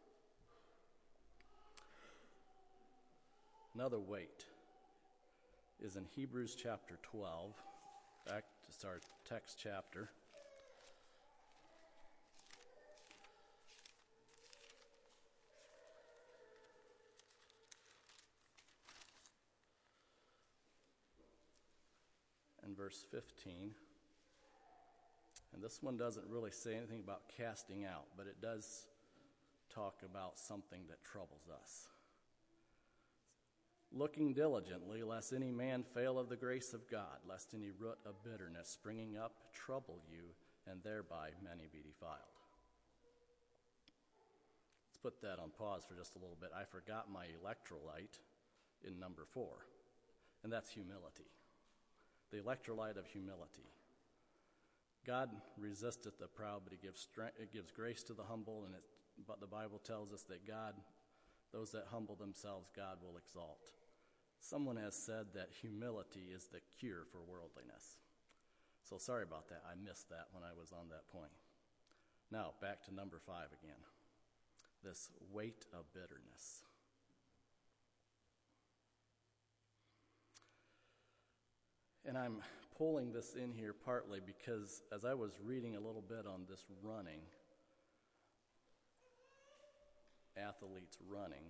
Another weight is in Hebrews chapter 12. It's our text chapter. And verse 15. And this one doesn't really say anything about casting out, but it does talk about something that troubles us. Looking diligently, lest any man fail of the grace of God, lest any root of bitterness springing up trouble you, and thereby many be defiled. Let's put that on pause for just a little bit. I forgot my electrolyte in number 4, and that's humility. The electrolyte of humility. God resisteth the proud, but it gives grace to the humble, but the Bible tells us that those that humble themselves, God will exalt. Someone has said that humility is the cure for worldliness. So sorry about that. I missed that when I was on that point. Now, back to number 5 again. This weight of bitterness. And I'm pulling this in here partly because as I was reading a little bit on this running, athletes running,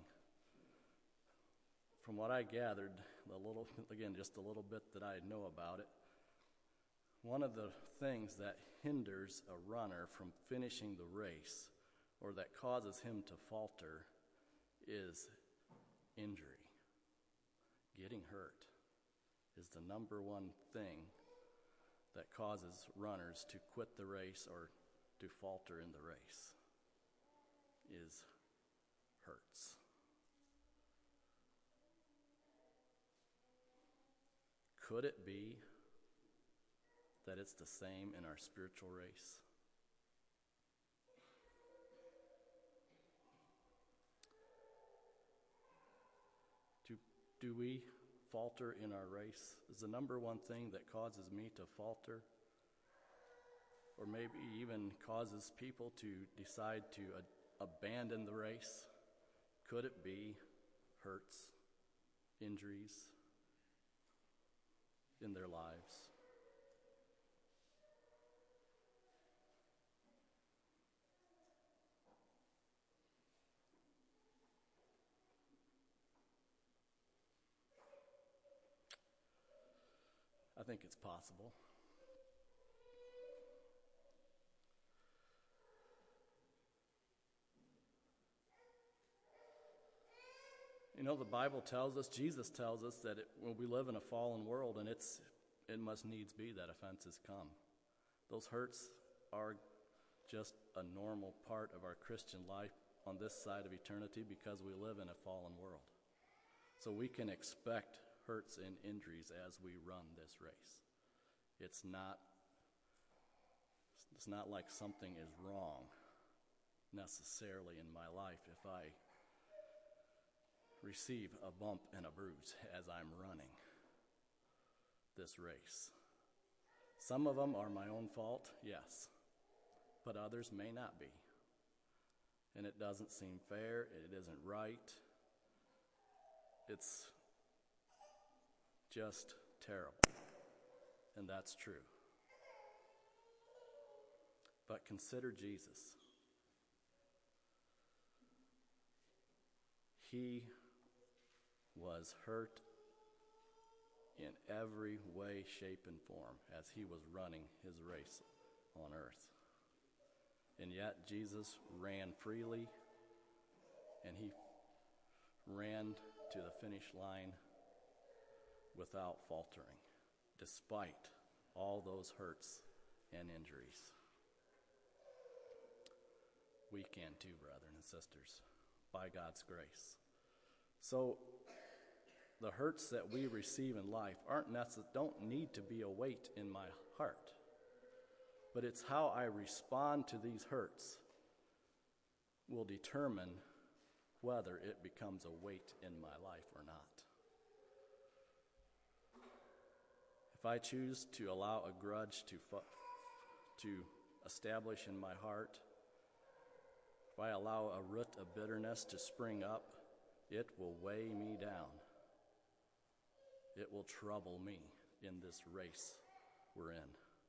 from what I gathered, just a little bit that I know about it, one of the things that hinders a runner from finishing the race or that causes him to falter is injury. Getting hurt is the number one thing that causes runners to quit the race or to falter in the race, is hurts. Could it be that it's the same in our spiritual race? Do we falter in our race? Is the number one thing that causes me to falter, or maybe even causes people to decide to abandon the race? Could it be hurts, injuries in their lives? I think it's possible. You know, the Bible tells us, Jesus tells us that when we live in a fallen world, and it must needs be that offenses come. Those hurts are just a normal part of our Christian life on this side of eternity because we live in a fallen world. So we can expect hurts and injuries as we run this race. It's not like something is wrong necessarily in my life if I receive a bump and a bruise as I'm running this race. Some of them are my own fault, yes, but others may not be. And it doesn't seem fair, it isn't right. It's just terrible, and that's true. But consider Jesus. He was hurt in every way, shape, and form as he was running his race on earth. And yet Jesus ran freely, and he ran to the finish line without faltering, despite all those hurts and injuries. We can too, brethren and sisters, by God's grace. So the hurts that we receive in life don't need to be a weight in my heart, but it's how I respond to these hurts will determine whether it becomes a weight in my life or not. If I choose to allow a grudge to establish in my heart, if I allow a root of bitterness to spring up, it will weigh me down. It will trouble me in this race we're in.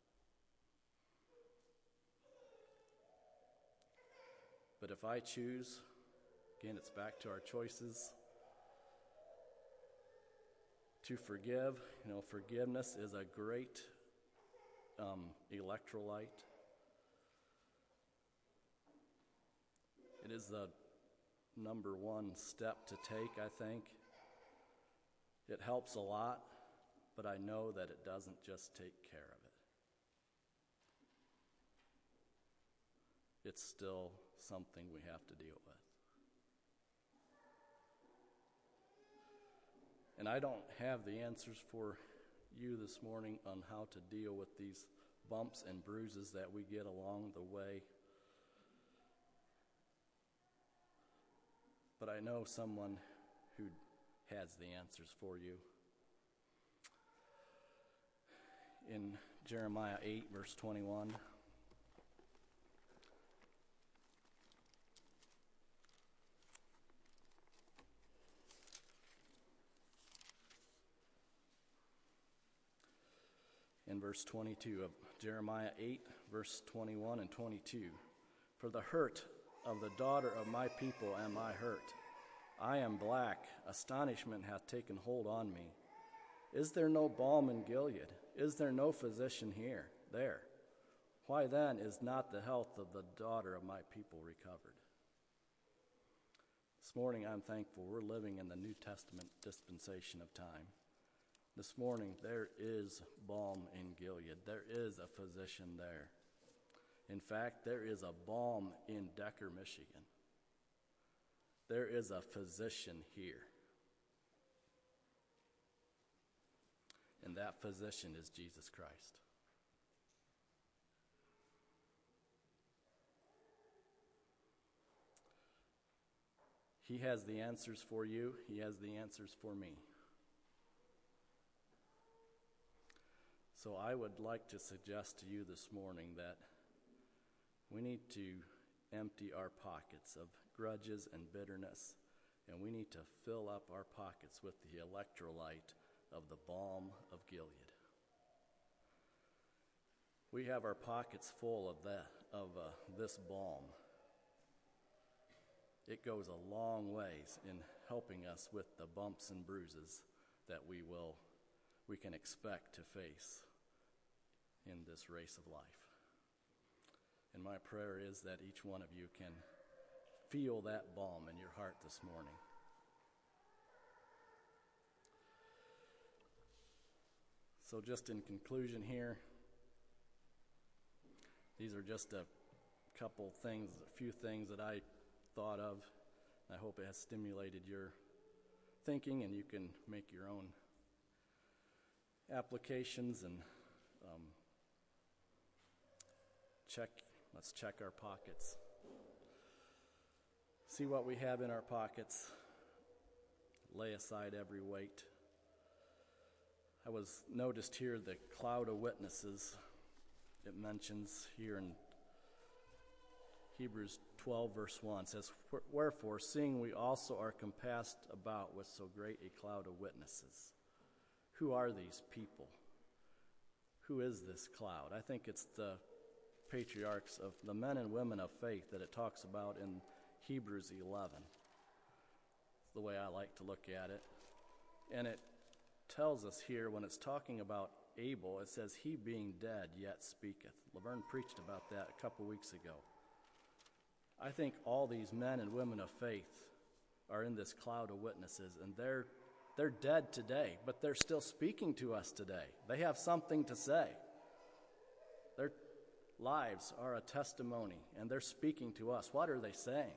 But if I choose, again, it's back to our choices, to forgive. Forgiveness is a great electrolyte. It is the number one step to take, I think. It helps a lot, but I know that it doesn't just take care of it. It's still something we have to deal with. And I don't have the answers for you this morning on how to deal with these bumps and bruises that we get along the way. But I know someone who has the answers for you. In Jeremiah 8, verse 21, in verse 22 of Jeremiah 8, verse 21 and 22, "For the hurt of the daughter of my people am I hurt. I am black, astonishment hath taken hold on me. Is there no balm in Gilead? Is there no physician there? Why then is not the health of the daughter of my people recovered?" This morning I'm thankful we're living in the New Testament dispensation of time. This morning there is balm in Gilead. There is a physician there. In fact, there is a balm in Decker, Michigan. There is a physician here. And that physician is Jesus Christ. He has the answers for you. He has the answers for me. So I would like to suggest to you this morning that we need to empty our pockets of grudges and bitterness, and we need to fill up our pockets with the electrolyte of the balm of Gilead. We have our pockets full of this balm. It goes a long ways in helping us with the bumps and bruises that we can expect to face in this race of life. And my prayer is that each one of you can feel that balm in your heart this morning. So just in conclusion here, these are just a few things that I thought of. I hope it has stimulated your thinking, and you can make your own applications and let's check our pockets. See what we have in our pockets. Lay aside every weight. I was noticed here the cloud of witnesses. It mentions here in Hebrews 12, verse 1, says, "Wherefore, seeing we also are compassed about with so great a cloud of witnesses." Who are these people? Who is this cloud? I think it's the patriarchs of the men and women of faith that it talks about in Hebrews 11. It's the way I like to look at it. And it tells us here, when it's talking about Abel, it says, "He being dead yet speaketh." Laverne preached about that a couple weeks ago. I think all these men and women of faith are in this cloud of witnesses, and they're dead today, but they're still speaking to us today. They have something to say. Their lives are a testimony, and they're speaking to us. What are they saying?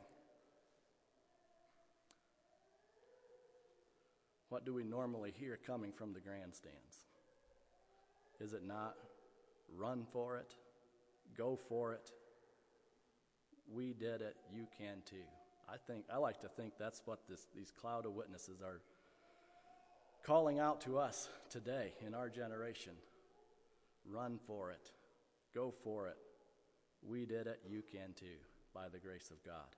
What do we normally hear coming from the grandstands? Is it not run for it, go for it, we did it, you can too? I like to think that's what these cloud of witnesses are calling out to us today in our generation. Run for it, go for it, we did it, you can too, by the grace of God.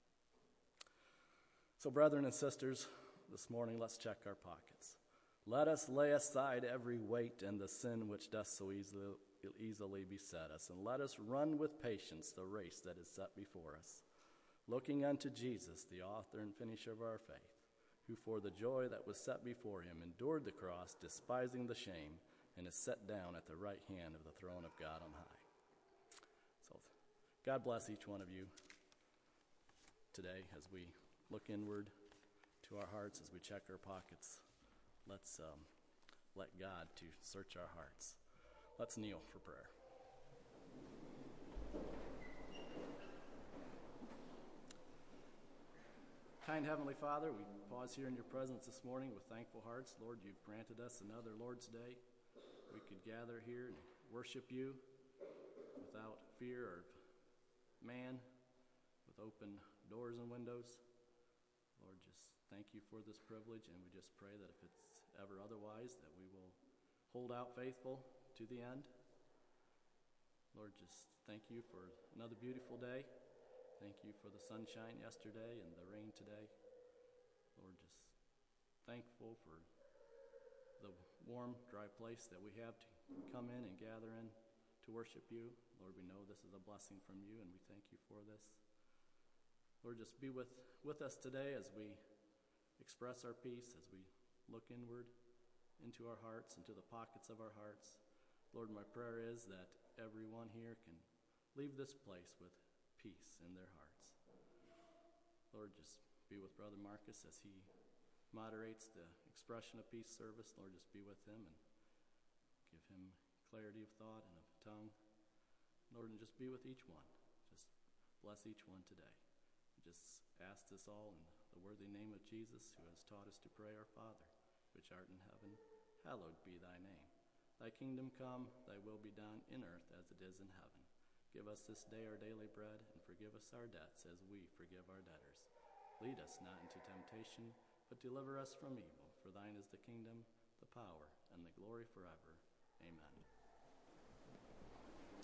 So, brethren and sisters, this morning let's check our pockets. Let us lay aside every weight and the sin which doth so easily beset us, and let us run with patience the race that is set before us, looking unto Jesus, the author and finisher of our faith, who for the joy that was set before him endured the cross, despising the shame, and is set down at the right hand of the throne of God on high. So God bless each one of you today as we look inward to our hearts, as we check our pockets. Let's let God to search our hearts. Let's kneel for prayer. Kind Heavenly Father, we pause here in your presence this morning with thankful hearts. Lord, you've granted us another Lord's Day. We could gather here and worship you without fear of man, with open doors and windows. Lord, just thank you for this privilege, and we just pray that if it's ever otherwise, that we will hold out faithful to the end. Lord, just thank you for another beautiful day. Thank you for the sunshine yesterday and the rain today. Lord, just thankful for the warm, dry place that we have to come in and gather in to worship you. Lord, we know this is a blessing from you, and we thank you for this. Lord, just be with us today as we express our peace, as we look inward into our hearts, into the pockets of our hearts. Lord, my prayer is that everyone here can leave this place with peace in their hearts. Lord, just be with Brother Marcus as he moderates the expression of peace service. Lord, just be with him and give him clarity of thought and of tongue. Lord, and just be with each one. Just bless each one today. Just ask this all in the worthy name of Jesus, who has taught us to pray, Our Father, which art in heaven, hallowed be thy name. Thy kingdom come, thy will be done in earth as it is in heaven. Give us this day our daily bread, and forgive us our debts as we forgive our debtors. Lead us not into temptation, but deliver us from evil. For thine is the kingdom, the power, and the glory forever. Amen.